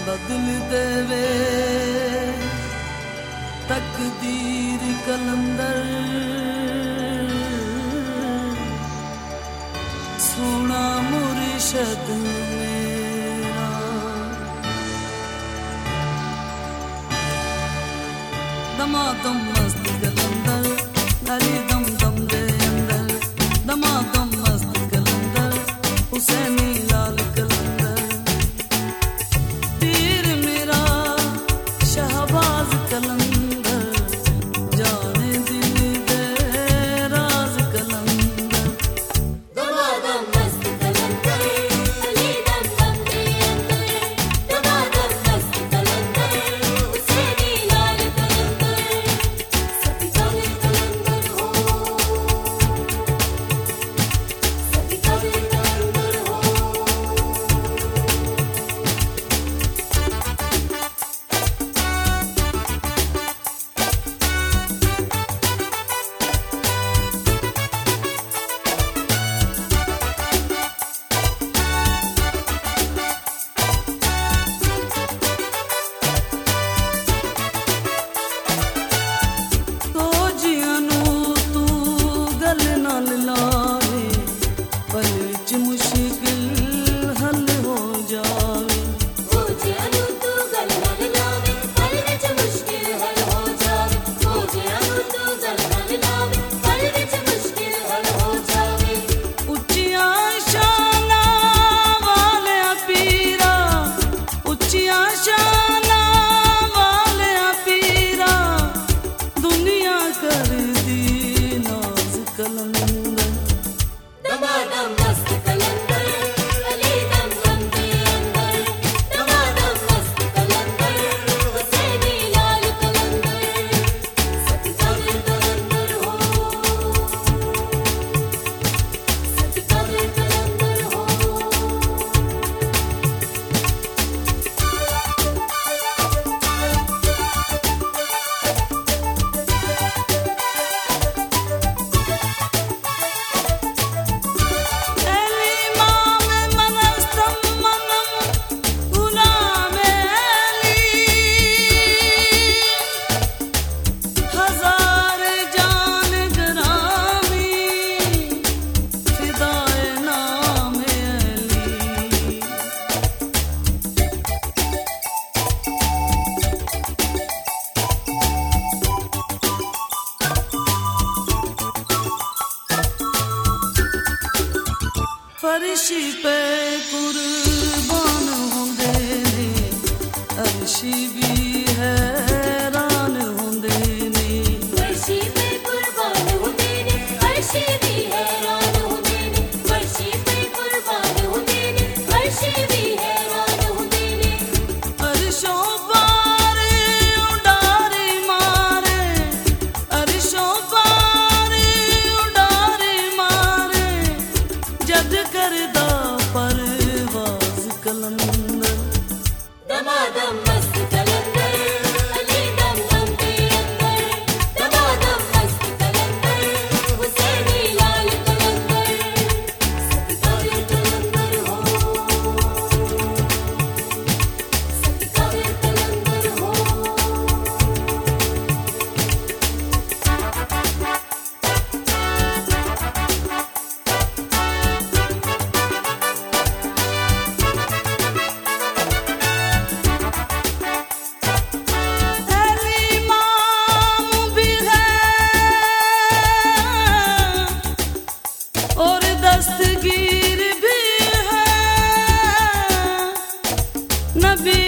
बदल देवे तकदीर कलंदर सोना मुर्शद मेरा। दमादम मस्त कलंदर अली दम दम दे अंदर, दमादम मस्त कलंदर हुसैनी लाल कलंदर, पीर मेरा शहबाज कलंदर जाने दिल दे राज कलंदर। दमादम मस्त कलंदर अली दम दम दे अंदर, दमादम मस्त कलंदर हुसैनी लाल कलंदर, सभी काले कलंदर हो, सभी काले कलंदर हो। तो जियानू तू गल नाल लावे पल च मुश्किल हल हो जावे। हो जानू तू गल नाल लावे पल विच मुश्किल हल हो जावे, हो जानू तू गल नाल लावे पल विच मुश्किल हल हो जावे। उच्चियां शानां वालिया पीरा, उच्चियां शानां वालिया पीरा दुनिया कर दी नाज कलंदर। दमादम मस्त कलंदर अली दम दम दे अंदर, दमादम मस्त कलंदर हुसैनी लाल कलंदर, सभी काले कलंदर हो, सभी काले कलंदर हो। एली माम मनस्तम मनम गुलाम एली, हजार जान ग्रामी फिदाए नाम एली। फर्शी पे कुर्बान होंदे ने अर्शी भी हैरान होंदे ने। वर्षी पे कुर्बान होंदे ने अर्शी भी हैरान होंदे ने, वर्षी पे कुर्बान होंदे ने अर्शी भी हैरान होंदे ने। अर्शों पार उडारी मारे, अर्शों पार उडारी मारे जद करदा परवाज कलंदर। दमादम मस्त कलंदर अली दम दम दे अंदर, दमादम मस्त कलंदर हुसैनी लाल कलंदर, सभी काले कलंदर हो, सभी काले कलंदर हो। एली माम भी है और दस्तगीर भी है, नबी